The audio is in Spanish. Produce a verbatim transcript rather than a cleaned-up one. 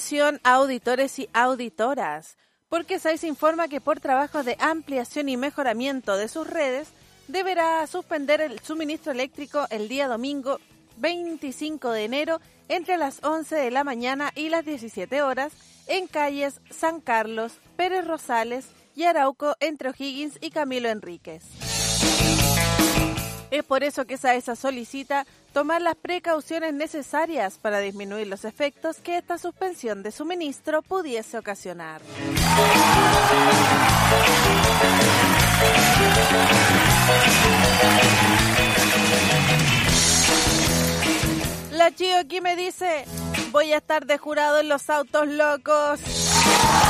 Atención auditores y auditoras, porque SAIS informa que por trabajos de ampliación y mejoramiento de sus redes deberá suspender el suministro eléctrico el día domingo veinticinco de enero entre las once de la mañana y las diecisiete horas en calles San Carlos, Pérez Rosales y Arauco entre O'Higgins y Camilo Enríquez. Es por eso que SAESA solicita tomar las precauciones necesarias para disminuir los efectos que esta suspensión de suministro pudiese ocasionar. La Chio aquí me dice, voy a estar de jurado en los autos locos.